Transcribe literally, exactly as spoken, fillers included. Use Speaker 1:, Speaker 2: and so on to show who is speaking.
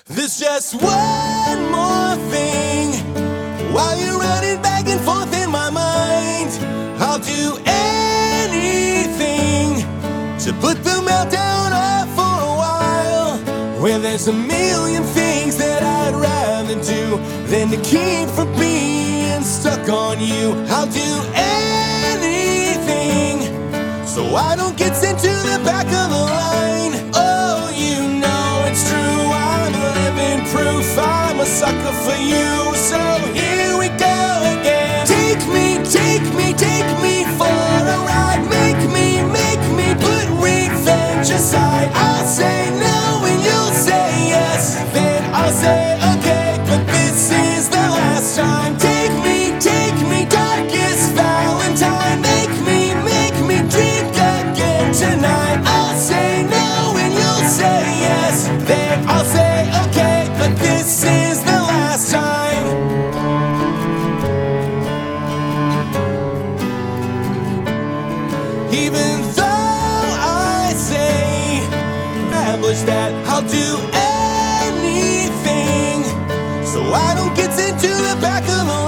Speaker 1: There's just one more thing. While you're running back and forth in my mind, I'll do anything to put the meltdown off for a while. Where there's a million things that I'd rather do than to keep from being stuck on you. I'll do anything so I don't get sent to the back of the line. Oh, you know it's true, I'm a living proof, I'm a sucker for you. So here we go again. Take me, take me, take me for a ride. Make me, make me put revenge aside. I'll say no and you'll say yes, then I'll say okay, but this is the last time. Take me, take me, darkest Valentine. Make me, make me drink again tonight. I'll say no and you'll say yes, then I'll say okay, but this is the last time. Even though I say, establish that I'll do anything so I don't get into the back of the